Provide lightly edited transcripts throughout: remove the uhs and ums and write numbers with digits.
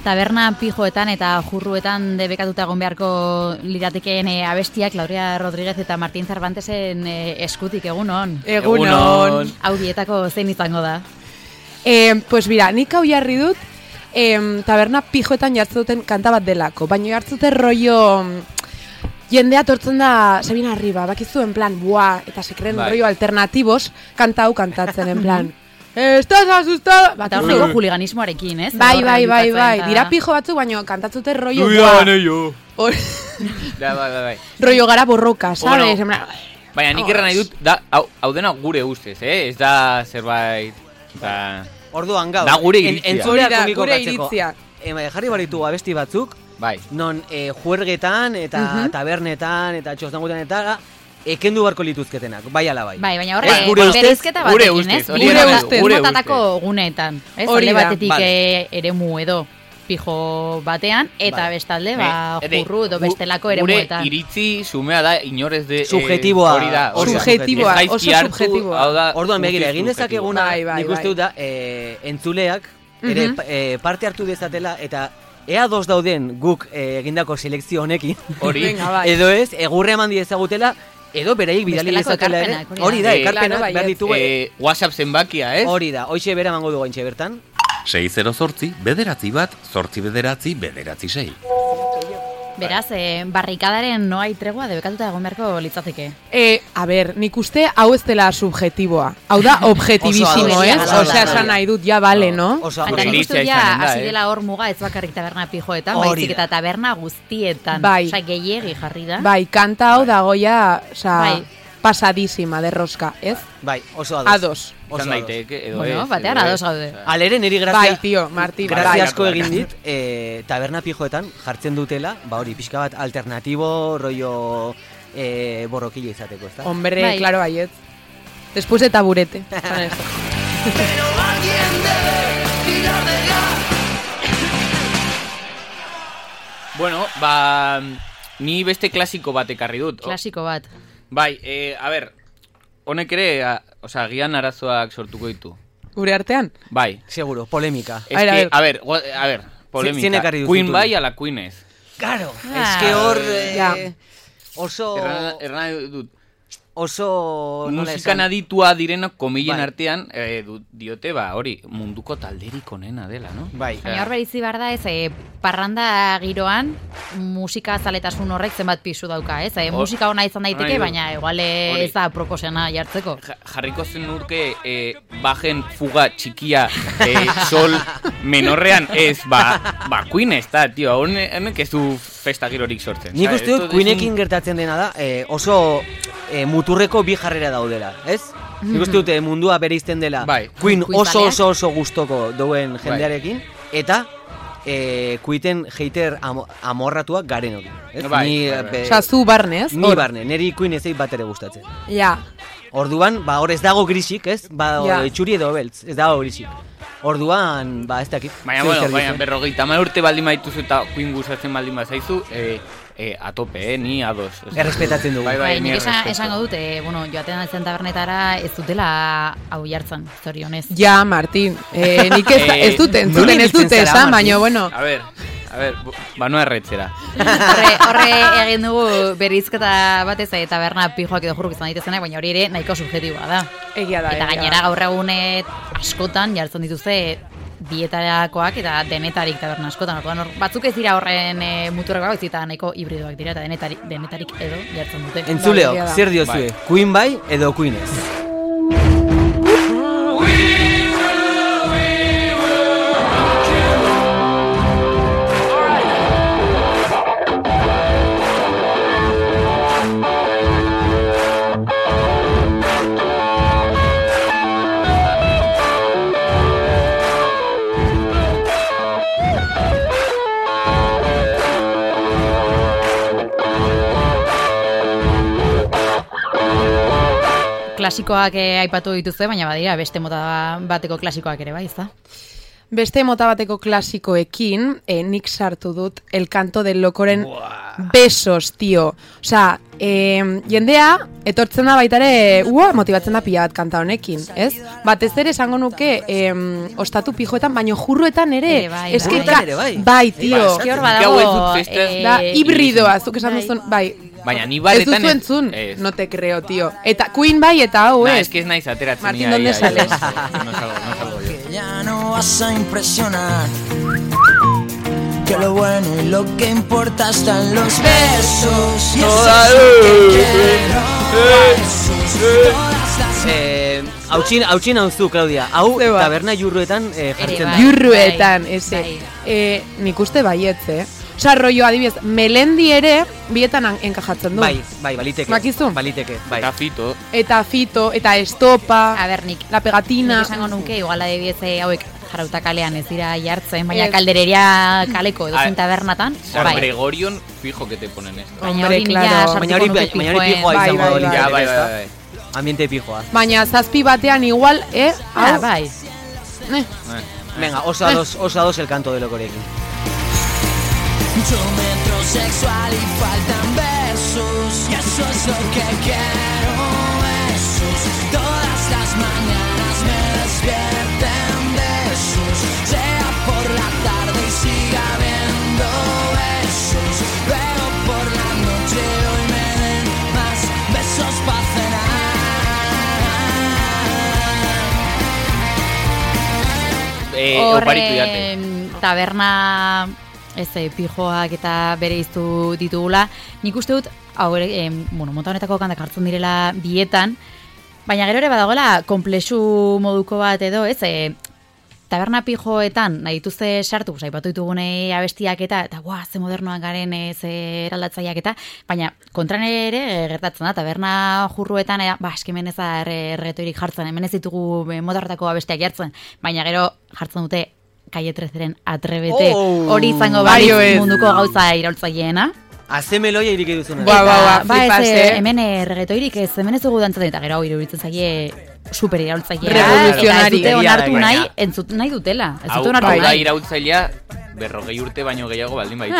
taberna pijoetan eta jurruetan debekatuta egon beharko liratekeen abestiak Laurea Rodríguez eta Martín Cervantesen eskutik, egunon. Egunon. Audietako zein izango da? Pues mira, nik hau jarri dut taberna pijoetan jartzen duten kanta bat delako, baina jartzute rollo jendea tortzen da Sabina Arriba, bakizu en plan, buah, eta se creen rollo alternativos, kanta hau kantatzen en plan. Estás asustada? Eta horrego juliganismoarekin, ez? Bai. Dira pijo batzuk, baina kantatzute rollo Bai. rollo gara borroka, ¿sabes? Baina nik erran nahi dut, hau dena gure ustez, ez da zerbait... Orduan gaur, da gure iritzia. Gure iritzia. Jarri baritu abesti batzuk, bai. Non juergetan eta tabernetan eta txostangutan eta kendu barko lituzketenak, bai ala bai. Bai, baina horre, bereizketa batekin, ez? Gure motatako guneetan, ez? Alde batetik eremu edo pijo batean, eta bestalde, jurru edo bestelako eremuetan. Gure iritzi sumea da, inorez de... Subjetiboa. Subjetiboa, oso subjetiboa. Orduan begira, egin dezakeguna, nik uste dut da, entzuleak, ere parte hartu dezatela, eta ea dos dauden guk egindako selekzio honekin, edo ez, egurre eman diezagutela, edo beraiek bidali dezatela ere. Hori da, ekarpenak behar ditugu. WhatsApp zenbakia, ez? Hori da, hoxe bera emango dugu gaintxe bertan. 608 bederatzi bat, 8 bederatzi, bederatzi 6. Beraz, barrikadaren noai tregua debekatuta egon beharko litzateke. A ber, nik uste hau ez dela subjetiboa. Hau da objetibisimo, ez? Osea, esan nahi dut, ja bale, no? Eta nik uste ja, hasi dela hor muga ez bakarrik taberna pijoetan, baizik eta taberna guztietan. Osa, gehiegi jarri da. Bai, kanta hau dagoia, pasadísima de rosca, ez? Bai, oso ados. Oso daiteke, edo bueno, batean ados gaude. Alere niri grazia... Bai, tio, Martín. Grazia asko egin dit, taberna pijoetan jartzen dutela, hori, pixka bat alternatibo, rollo borrokilla izateko, ezta? Hombre, claro, baiet. Después de taburete. Bueno, ni beste klasiko bat ekarri dut. Klasiko bat. Bai, a ber, honek ere, gian arazoak sortuko ditu. Gure artean? Bai. Seguro, polémica. A ver, polémica. Queen bai ala Queen ez. Claro, es que hor... oso... Erran dut. Oso... Musikan aditua direnak komillen artean, diote, hori, munduko talderik onena dela, no? Bai. Baina hor beritzi behar da, parranda giroan, musika zaletasun horrek zenbat pisu dauka, ez? Musika ona izan daiteke, baina igual ez da proposena jartzeko. Jarriko zen urke, bajen fuga txikia sol menorrean ez, Queen ez da, tio, honek ez du festa girorik sortzen. Nik uste dut, Queenekin gertatzen dena da, oso... muturreko bi jarrera daudela, ez? Nik uste dute mundua bere izten dela Queen oso gustoko duen jendearekin, eta Queen hater amorratuak garenokin. Osa, zu barne, ez? Ni barne, neri Queen ezei bat ere gustatzen. Ja. Orduan, hor ez dago grisik, ez? Txuri edo beltz, ez dago grisik. Orduan, ez dakit. Baina, 50 urte baldin baituzu eta Queen gustatzen baldin bazaizu, a tope, ni ados. Errespetatzen dugu. Bai, nik esango dute, joaten altzen tabernetara ez dutela hau jartzen, zorionez. Ja, Martín, nik ez dute esan, baina, bueno. A ver, banoa erretzera. Horre egin dugu berizketa batez taberna pijoak edo jurruk izan daitezenak, baina hori ere nahiko subjetiboa da. Egia da. Eta gainera gaur egun askotan jartzen dituzte dietarakoak eta denetarik taberna askotan. Batzuk ez dira horren muturrekoak, ez dira nahiko hibridoak dira eta denetarik edo jartzen dute. Entzuleok, zer diozue? Queen bai edo Queen ez? Klasikoak aipatu dituzte, baina badira beste mota bateko klasikoak ere bai, ezta? beste mota bateko klasikoekin, nik sartu dut El canto del locoren besos, tio. Osea, jendea, etortzen da baitare, motibatzen da pila bat kanta honekin, ez? Batez ere esango nuke, ostatu pijoetan, baino jurruetan ere. Bai, tio. Eski hor badago. Da, hibridoa, zuk esan duzun, bai. Baina ni barretan... Ez duzu entzun? No te creo, tio. Eta Queen bai eta hau, ez? Es que ez naiz ateratzen. Martín, ¿dónde sales? No salgo yo. Que ya no vas a impresionar, que lo bueno y lo que importa están los besos. Y eso es lo que quiero. Hautsin hauzu, Claudia. Hau, taberna jurruetan jartzen da. Jurruetan, eze. Nik uste baietze, Osa, rollo, adibidez, Melendi ere bietan enkajatzen du. Bai, baliteke. Bakizu? Baliteke, bai. Eta Fito, eta Estopa, nik La Pegatina. Nik esango nuke, igual adibidez hauek jarauta kalean ez dira jartzen, baina kaldereria kaleko edo tabernatan. San Gregorion, fijo que te ponen esto. Baina hori nila sartuko nuke pijoa izango da. Bai. Ambiente pijoa. Baina zazpi batean igual, bai. Venga, osados el canto de locorekin. Mucho metrosexual y faltan besos, y eso es lo que quiero, besos. Todas las mañanas me despierten besos, sea por la tarde y siga habiendo besos. Luego por la noche hoy me den más besos para cenar. Oparitu jate. Taberna... Ez pijoak eta bere iztu ditugula. Nik uste dut, mota honetako kantak hartzen direla bietan, baina gero ere badagoela komplexu moduko bat edo, ez? Taberna pijoetan nahi dituzte sartu, aipatu ditugune abestiak eta ze modernoak garen ze eraldatzaileak eta, baina kontran ere gertatzen da, taberna jurruetan, eskimen ez da erretoirik jartzen, hemen ez ditugu modarretako abestiak jartzen, baina gero jartzen dute Calle 13-ren Atrebete, hori izango bari munduko gauza iraultzaileena. Azemeloia irik eduzuna. Hemen reggaetoirik ez, hemen ez dugu dantzaten, eta gero hau iruditzen zaie super iraultzailea. Revolucionari. Eta ez dute onartu nahi, entzut nahi dutela. Hau da iraultzailea, 40 urte baino gehiago baldin baitu.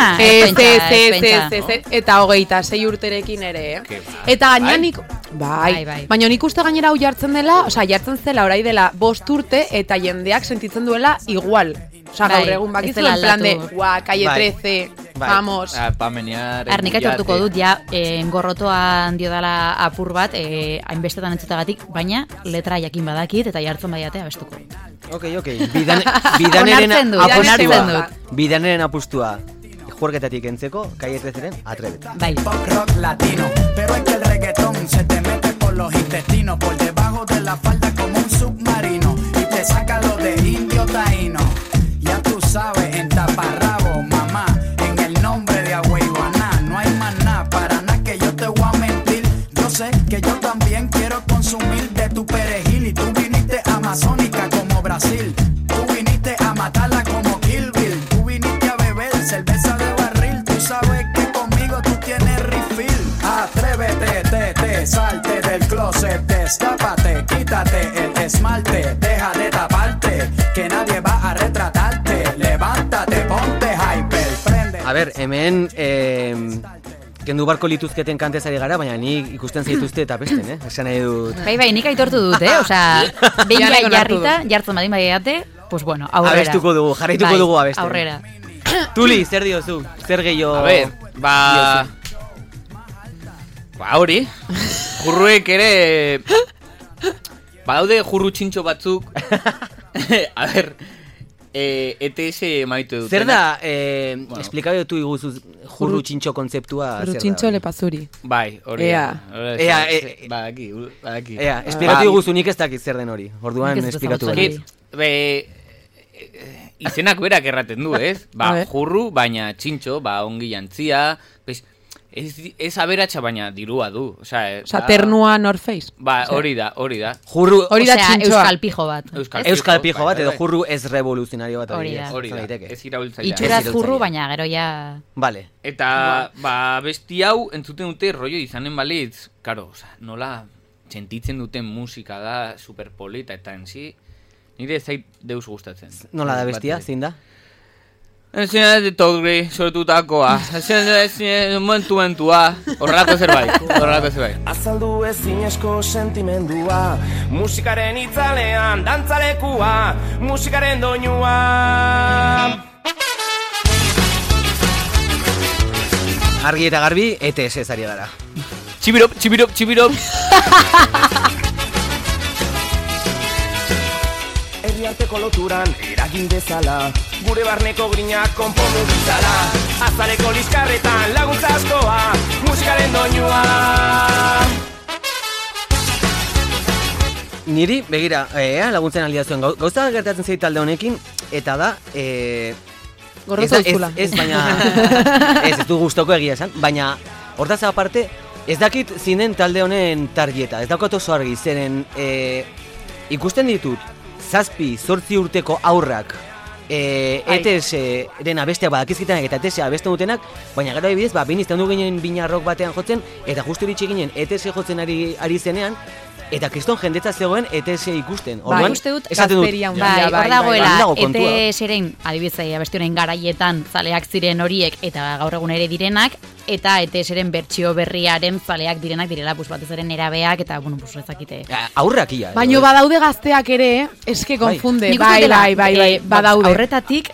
Eta 26 urterekin ere, Eta gainean Bai. Baina nik uste gainera hau jartzen dela, jartzen zela orai dela 5 urte eta jendeak sentitzen duela igual. Gaur egun bakizu en plan de, Calle 13, vamos. Nik aitortuko dut, engorrotoan dio dela apur bat, hainbestetan entzutagatik, baina letra jakin badakit eta jartzen baiatea bestuko. Ok. Bidaneren apustua. Juergetatik entzeko, Calle 13-ren Atrebete. Bai. Pop rock latino, pero es que el reggaetón se te mete por los intestinos, por debajo de la falda como un submarino, y te saca lo de indio taíno. Ya tú sabes, en taparrabo, mamá, en el nombre de Agüeyuaná, no hay más nada, para nada que yo te voy a mentir. Yo sé que yo también quiero consumir de tu perejil, y tú viniste amazónica como Brasil, tú viniste a matarla como Kill Bill, tú viniste a beber cerveza de barril, tú sabes que conmigo tú tienes refill. Atrévete, salte del closet, destápate, quítate el esmalte, deja de taparte, que nadie va a retratarte, levántate, ponte hyper, prende. A ver, hemen kendu barko lituzketen kantezari gara, baina ni ikusten zaituzte eta pesten, esan nahi dut. Bai, nik aitortu dut, osea, behin jarrita, jartzen badin baiate, pues bueno, aurrera. Abestuko dugu, jarraituko dugu abesten. Aurrera. Tuli, zer diozu? Zer gehiago? A ver, hori, jurruek ere, badaude jurru txintxo batzuk, a ver, ETS maitu dut. Zer da, esplikabio tu iguzu jurru txintxo kontzeptua? Jurru txintxo lepazuri. Bai, hori. Badaki. Esplikatu iguzu nik ez dakit zer den hori, orduan esplikatu hori. Izenak berak erraten du, ez? Jurru, baina txintxo, ongi jantzia, ez aberatxa baina dirua du. Osa, ternua North Face. Hori da. Jurru, hori da txintxoa. Euskal pijo bat. Euskal pijo bat, edo jurru ez revoluzionario bat. Hori da. Ez iraultzailea. Itxuraz jurru, baina gero ja... Vale. Eta, besti hau, entzuten dute rollo izanen balitz, karo, nola sentitzen duten musika da superpolita, eta enzi, Nire ez zait deus gustatzen. Nola da bestia, zein da? Ezin de togri, sortutakoa. Ezin momentua. Horrelako zerbait. Azaldu ezinezko sentimendua, musikaren itzalean dantzalekua, musikaren doinua. Argi eta garbi, ETS ez ari gara. Txibirop. Herriarteko loturan eragin dezala, gure barneko grinak konpondu ditzala, azaleko liskarretan laguntza askoa, musikaren doinua. Niri, begira, laguntzen aldia zuen, gauza gertatzen zeit talde honekin, eta da, gorroto duzula. Ez, baina, ez du gustoko egia esan, baina, hortaz aparte, ez dakit zinen talde honen tarjeta, ez dakot oso argi, zeren, ikusten ditut, 7-8 urteko aurrak ETS-ren abesteak badakizkitenak eta ETS abesten dutenak, baina gara ebidez, binizten du ginen bina rock batean jotzen, eta justu iritsi ginen ETS jotzen ari zenean, eta kriston jendetza zegoen ETS ikusten. Orduan, uste dut, gazteria hor dagoela ETS-ren, adibidez, abesti honen garaietan zaleak ziren horiek, eta gaur egun ere direnak, eta ETS-ren bertsio berriaren zaleak direnak direla, batez eren erabeak, eta, ezakite. Aurrak ia. Baina badaude gazteak ere, eske konfunde. Bai, badaude. Aurretatik,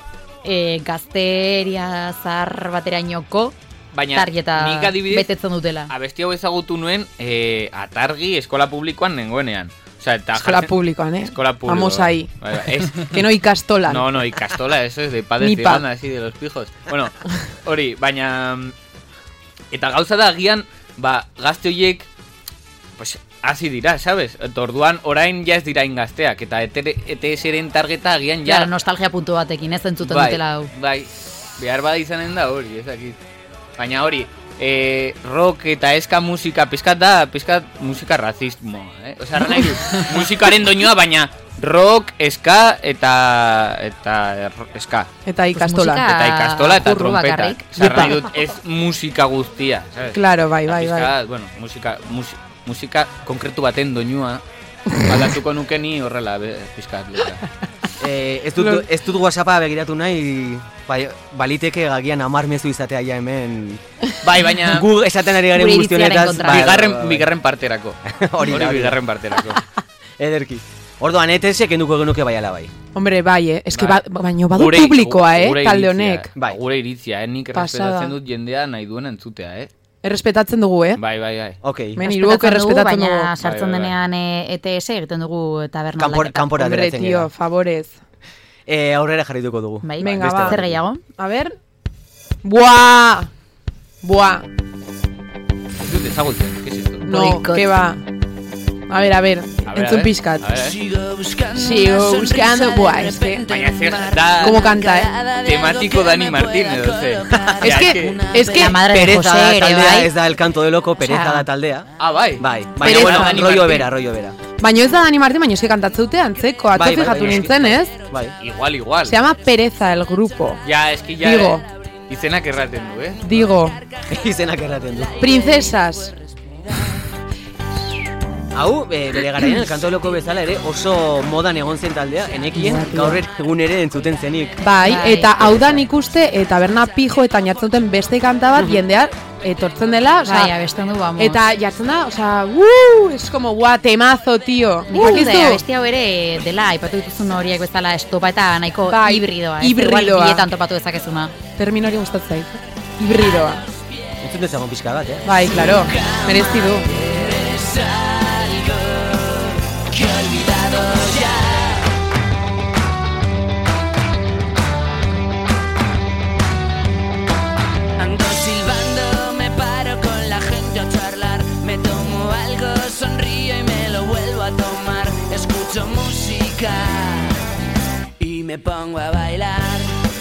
gazteria zahar baterainoko, baina tarjeta betetzen dutela. Abesti hau ezagutu nuen atargi eskola publikoan nengoenean. Eskola publikoan, Eskola publikoan. Vamos ahí. Que no ikastola. No, ikastola, eso es de padres de banda, así, de los pijos. Bueno, hori, baina... Eta gauza da, agian, gazte horiek, pues, hasi dira, sabes? Orduan, orain ja ez dira ingazteak, eta ETS-ren targeta agian ja... Ja, nostalgia puntu batekin, ez entzuten dutela hau. Bai, behar bada izanen da hori, ezakit. Baina hori, rock eta eska musika, pizkat musika razismoa, Osea, nahi dut, musikaren doinua, baina rock, eska eta eska. Eta ikastola. Eta ikastola eta trompetak. Nahi dut, ez musika guztia, sabes? Claro, bai. Bueno, musika konkretu baten doinua, aldatuko nuke ni horrela, pizkat. Ez dut WhatsAppa begiratu nahi, baliteke gagian 10 mezu izatea ja hemen. Bai, baina... Gu esaten ari garen guztionetaz. Bigarren parterako. Hori bigarren parterako. Ederki. Orduan, ETS kenduko genuke bai ala bai. Hombre, bai, eske baino badu publikoa, talde honek. Gure iritzia, nik errespetatzen dut jendea nahi duen entzutea, Errespetatzen dugu, Bai. Ok. Meniruok errespetatzen dugu. Baina sartzen denean ETS egiten dugu taberna aldaketa. Kanpora ateratzen gara. Hombre, tio, favorez. Aurrera jarrituko dugu. Venga, ba. Zer gehiago? A ver. Buah. Ez dut ezagutzen, ¿qué es esto? No, que va. A ver, entzun pizkat. Sigo buscando, buah, es que... Baina zer da... ¿Cómo canta, Temático Dani Martínez, o sea... Es que... La madre de Pereza José, da taldea, bai? ez da el canto de loco, pereza da taldea. Ah, bai. Baina, bueno, rollo bera. Baina ez da Dani Martín, baina eske kantatze dute antzeko, atzo fijatu nintzen, ez? Bai. Igual. Se llama Pereza el grupo. Ya, es que ya... Digo. Izenak erraten du, Digo. Izenak erraten du. Princesas. Hau, bere garaian, el canto loko bezala ere oso modan egon zen taldea, enekien gaur egun ere entzuten zenik. Bai, eta hau da nik uste, taberna pijo eta jartzen duten beste kanta bat, jendear etortzen dela, bai, abesten du, vamos. Eta jartzen da, osea, es como, temazo, tío. Abesti hau ere dela, aipatu dituzun horiek bezala estopa eta nahiko hibridoa. Hibridoa. Bietan topatu dezakezuna. Termino hori gustatzen zait. Hibridoa. Entzun dezagon pixka bat, Bai, claro, merezi du. Que he olvidado ya. Ando silbando, me paro con la gente a charlar. Me tomo algo, sonrío y me lo vuelvo a tomar. Escucho música y me pongo a bailar.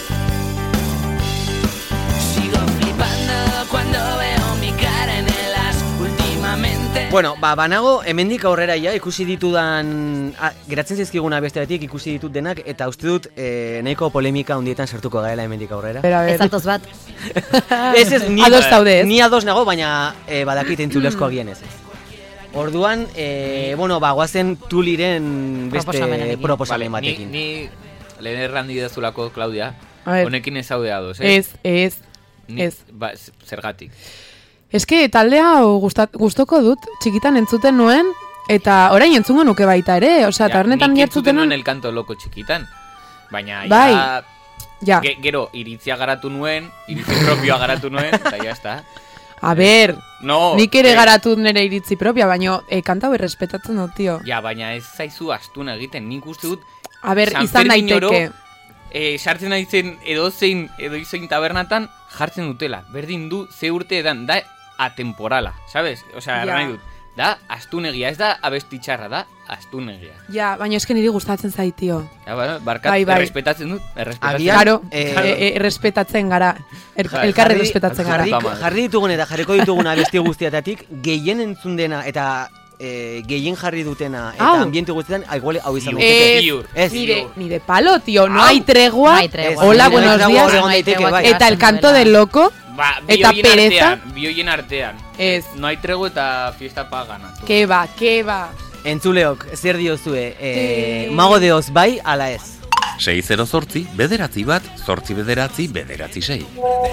Sigo flipando cuando veo mi cara en el as. Últimamente... Bueno, banago, hemendik aurrera ikusi ditudan, geratzen zaizkiguna besteatik ikusi ditut denak, eta uste dut nahiko polemika handietan sartuko gaela hemendik aurrera. Ez altoz bat. Ez, ados zaude, ez? Ni ados nago, baina badakit entzulezko agian ez. Orduan, guazen Tuliren beste proposamen batekin. Ni lehen errandi dezulako, Claudia, honekin ez haude ados, Ez. Zergatik. Eske, taldea gustoko dut, txikitan entzuten nuen, eta orain entzungo nuke baita ere, osea, tabernetan jartzuten nuen el canto loco txikitan, baina gero iritzia garatu nuen, iritzi propioa garatu nuen, eta ya está. A ber, nik ere garatu nire iritzi propia, baina kanta hori respetatzen dut, tio. Ja, baina ez zaizu astuna egiten, nik uste dut... A ber, izan daiteke. Sartzen naizen edoizein tabernatan jartzen dutela. Berdin du ze urte edan, da atemporala, sabes? Osea, nahi dut. Da astunegia, ez da abestitxarra, da astunegia. Ja, baina eske niri gustatzen zait, tio. Ja, bueno, barkat, errespetatzen dut. Claro, errespetatzen gara. Elkarre errespetatzen gara. Jarri ditugun eta jarriko ditugun abesti guztiatatik, gehien entzun dena eta gehien jarri dutena eta ambiente guztietan, hau izan dut. Nire palo, tio, no hay tregua. Hola, buenos días. Eta el canto del loco. Eta pereza. Bioien artean. No hay tregua eta fiesta pagana. Que va. Entzuleok, zer diozue, Mago de Oz bai, ala ez? 608, bederatzi bat, 8 bederatzi, bederatzi 6.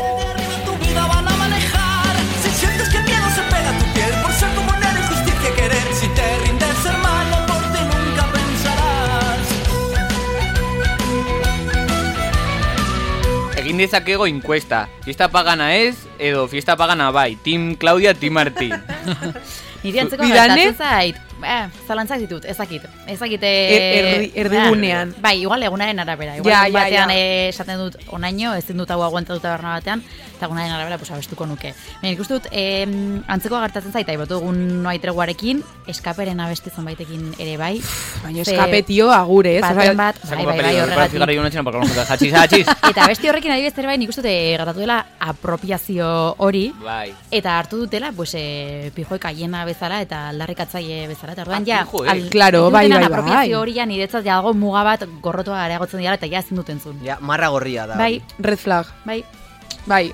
Egin dezakego encuesta. Fiesta pagana ez, edo fiesta pagana bai. Team Claudia, Team Martín. Nire antzeko gertatzen zait. Zalantzak ditut, ezakit. Erdigunean. Bai, igual egunaren arabera. Igual batean esaten dut onaino, ezin dut hau aguantatu taberna batean, eta egunaren arabera abestuko nuke. Ikusten dut, antzeko gertatzen zait, aibatu egun noai treguarekin, eskaperen abestizan baitekin ere bai. Baina eskape, tio, agure, ez? Baten bat, bai, horregatik. Eta abesti horrekin adibidez ere bai, nik uste gertatu dela apropiazio hori, eta hartu dutela, pijoek aiena bezala eta aldarrikatzaile bezala. Eta orduan claro, bai. Apropiazio hori ja niretzat dago muga bat gorrotoa areagotzen dira eta ja ezin dut entzun. Ja, marra gorria da. Bai, red flag. Bai.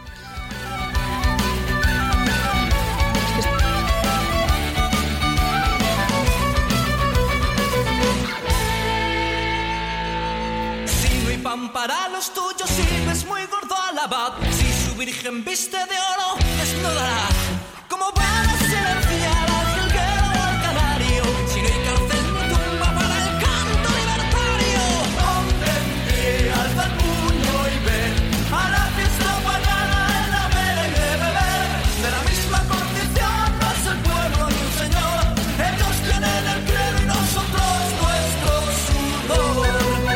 Si no hay pan para los tuyos, si ves muy gordo al abad, si su virgen viste de oro, desnudará. ¿Cómo van a silenciar al jilguero o al canario? Si no hay cárcel ni tumba para el canto libertario. Ponte en pie, alza el puño y ven a la fiesta pagana en la vela y de beber. De la misma condición no es el pueblo ni un señor. Ellos tienen el credo y nosotros nuestro sudor.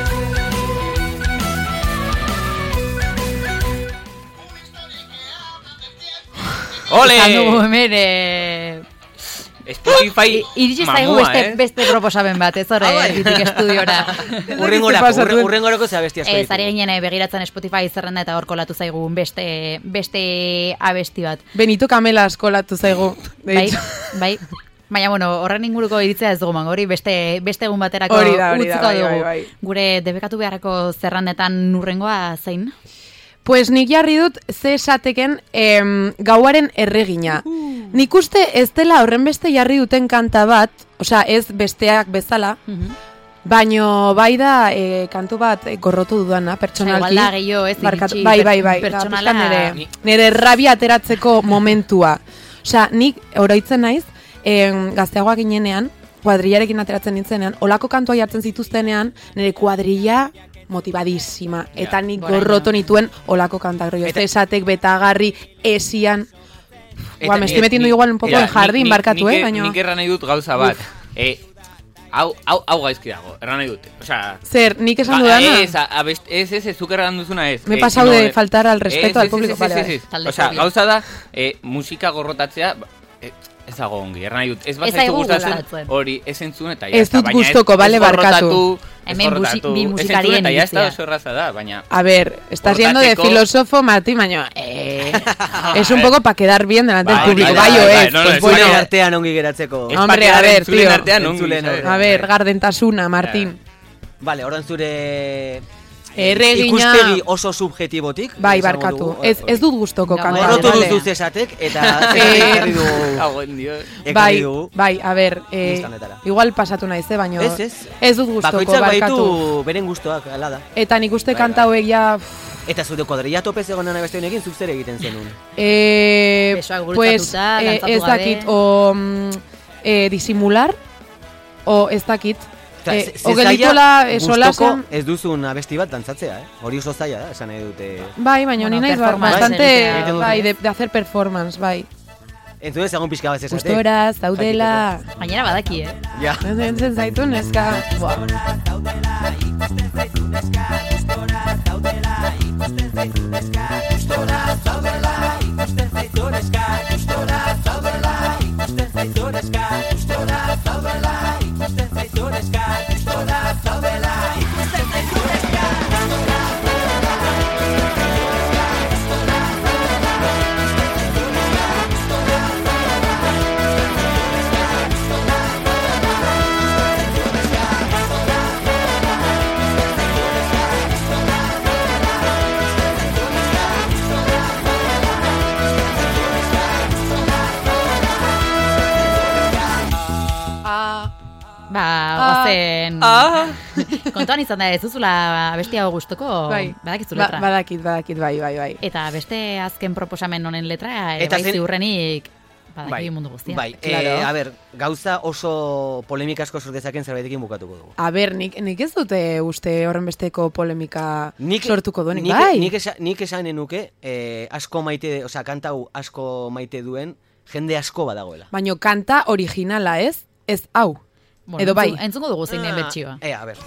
¡Ole! Spotify iritsi zaigu beste proposamen bat, ez hor ditik estudiora. Urrengorako ze abesti asko ditu. Zari ginen begiratzen Spotify zerrenda eta hor kolatu zaigu beste abesti bat. Benito Camelas kolatu zaigu. Bai. Baina, horren inguruko iritzea ez dugu mango, hori beste egun baterako utziko dugu. Gure debekatu beharrako zerrandetan urrengoa zein? Pues nik jarri dut ze esateken gauaren erregina. Nik uste ez dela horren beste jarri duten kanta bat, osea ez besteak bezala, baino bai da kantu bat gorrotu dudana, pertsonalki. Igual da gehiago ez iritsi. Bai, nire rabia ateratzeko momentua. Osea, nik oroitzen naiz, gazteagoak ginenean, kuadrillarekin ateratzen nintzenean, olako kantua jartzen zituztenean, nire kuadrilla motivadísima. Eta nik gorroto nituen olako kantak. Eta esatek betagarri esian. Me estoy metiendo igual un poco en jardín, barkatu, baina... Nik erran nahi dut gauza bat. Hau gaizki dago, erran nahi dut. Zer, nik esan dudana? Ez, zuk erran duzuna ez. Me he pasado de faltar al respeto al público. Gauza da, musika gorrotatzea... Ez dago ongi, erran nahi dut. Ez bazaitu gustatzen hori ez entzun eta ez dut gustoko, bale, barkatu. Hemen bi musikarien iritzia. Oso erraza da, baina... A ver, estás yendo de filósofo, Martín, baina... Es un poco para quedar bien delante del público. Baio ez. Bueno, artean ongi geratzeko. Hombre, a ver, tío. A ver, gardentasuna, Martín. Vale, orain zure... ikuspegi oso subjetibotik. Bai, barkatu. Ez dut gustoko kanta. Horrotu duzu zesatek, eta ekarri dugu. Bai, a ber, igual pasatu naiz, baina ez dut gustoko, barkatu. Bakoitzak baitu beren gustoak, ala da. Eta nik uste kanta hauek ja... Eta zure kuadrilla topez egonan abeste honekin, zuk zer egiten zenun? Besoak gurutatuta, dantzatu gabe. Ez dakit, o disimular, o ez dakit. O gelitola solasean... Ez duzun abesti bat dantzatzea, hori oso zaila da, esan nahi dute... Bai, baina honi naiz bastante, bai, de hacer performance, bai. Entzunez, egon pixka bat ezate. Gustora, zaudela... Gainera badaki, Ja. Entzen zaitu, neska. Gustora, zaudela, ikusten zaitu, neska. Gustora, zaudela, ikusten zaitu, neska. Gustora, zaudela, ikusten zaitu, neska. Gustora, zaudela, ikusten zaitu, neska. Gustora, zaudela, ikusten zaitu, neska. Gustora, zaudela, ikusten zaitu, neska. Ozen... Kontuan izan da, ez duzula abesti hau guztoko, badakizu letra. Badakit, bai. Eta beste azken proposamen honen letra, bai ziurrenik badaki mundu guztia. Bai, a ber, gauza oso polemika asko sortezaken zerbaitekin bukatuko dugu. A ber, nik ez dute uste horren besteko polemika sortuko duenik, bai? Nik esanen nuke, asko maite, osea, kanta hau asko maite duen, jende asko badagoela. Baina kanta originala ez hau. Bueno, edo bai. Entzungo dugu zein den bertsioa. A ber.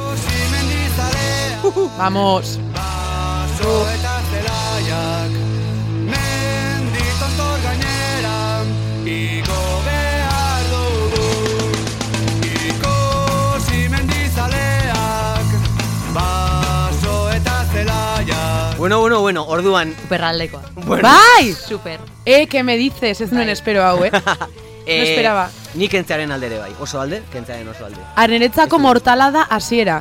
Vamos. Baso eta zelaiak, menditontor gainera, iko behar dugu. Ikusi mendizaleak, baso eta zelaiak. Bueno, orduan. Superraldekoa. Bai! Super. ¿Qué me dices? Ez nuen espero hau, No esperaba. Ni kentzearen aldere bai. Oso alde, kentzearen oso alde. Arenetzako mortala da hasiera.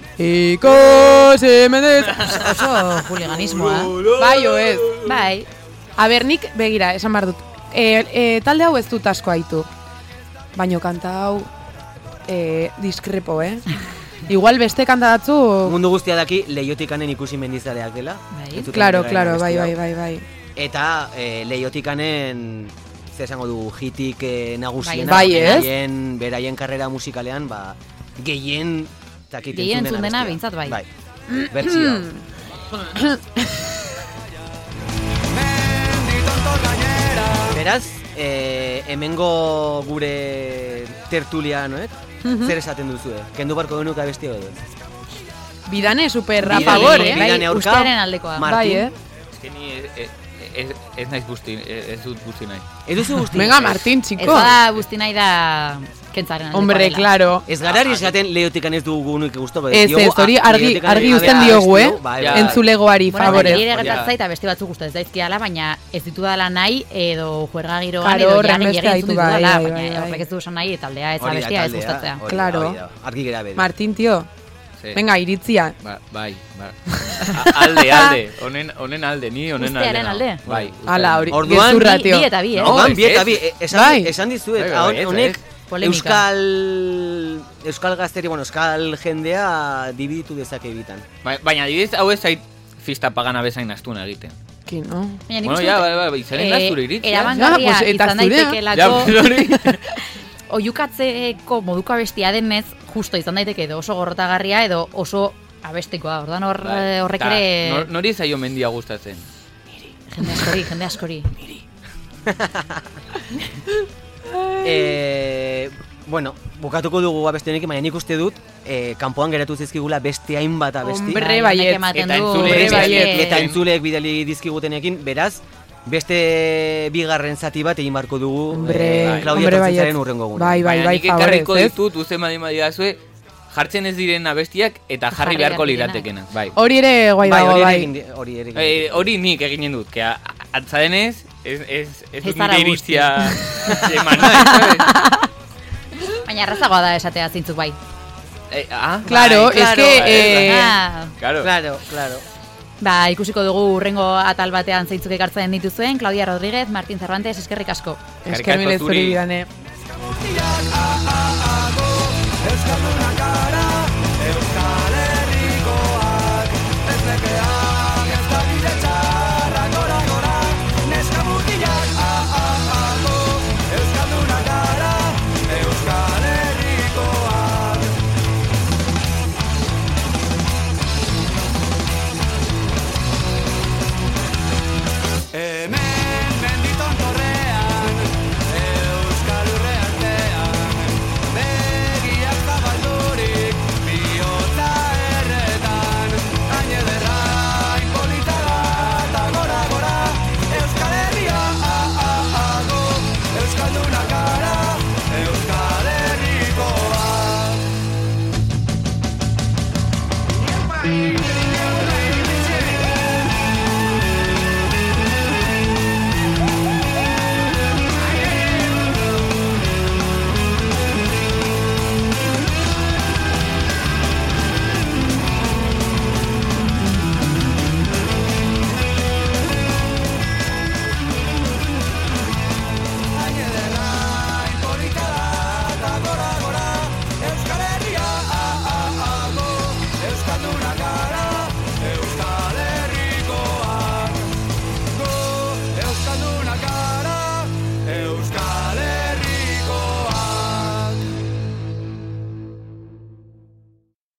Ikusi mendez. Oso juliganismoa. Bai, ez. Bai. A ber, nik begira, esan behar dut. Talde hau ez dut asko haitu. Baina kanta hau diskrepo, Igual beste kanta datzu... Mundu guztia daki Leiotikanen ikusi mendizaleak dela. Claro, bai. Eta Leiotikanen... Zer esango du, hitik nagusiena, beraien karrera musikalean, gehien entzun dena bintzat bai. Bai, bertsioa. Beraz, hemengo gure tertulianoek, zer esaten duzue? Kendu barko genuka bestia edo? Bidane super a favor, Bidane aurka, ustearen aldekoa. Bai, Ez naiz guzti, ez dut guzti nahi. Ez duzu guzti? Venga, Martín, chico. Ez da guzti nahi da kentzaren aldekoa. Hombre, claro. Ez garari esaten Leiotikan ez dugu nuke guztoko. Ez, hori argi uzten diogu, entzulegoari, favorez. Bueno, nire gertatzea eta beste batzuk guztu ez daizkiala, baina ez ditu dala nahi, edo juerga giroan, edo jaren entzun ditu dala, baina horrek ez du esan nahi, eta aldea ez abestia ez gustatzea. Claro. Argi gera bedi. Martín, tío. Venga, iritzia. Bai. Alde. Honen alde, ni honen alde. Ustearen alde. Bai. Ala, hori. Orduan, bi eta bi, Orduan, bi eta bi. Esan dizuet, honek Euskal gazteri, Euskal jendea dibiditu dezake bitan. Baina, adibidez, hau ez zait fista pagana bezain astuna egiten. Ki, no? Bueno, bai, izaren lasture iritzia. Eramangarria izan daitekelako... Oiukatzeko moduko abestia denez, justo izan daiteke edo oso gorrotagarria edo oso abestikoa. Ordan horrek ere... Nori zaio mendia gustatzen? Jende askori. Bueno, bukatuko dugu abesti honekin, baina nik uste dut kanpoan geratu zizkigula beste hainbat abesti. Hombre, baiet. Eta entzuleek bidali dizkigutenekin, beraz, beste bigarren zati bat egin barko dugu Claudia Tortzitzaren urrengo gune. Bai, nik ekarriko ditut, uste madimadiazue, jartzen ez diren abestiak eta jarri beharko liratekena. Hori ere guai dago, bai. Hori nik eginen dut, atzadenez, ez dut nire iritzia eman. Baina errazagoa da esatea zintzuk bai. Claro, es que... Claro. Ba, ikusiko dugu urrengo atal batean zeintzuk ekartzen dituzuen, Claudia Rodríguez, Martín Cervantes, eskerrik asko. Eskerrik asko zuri.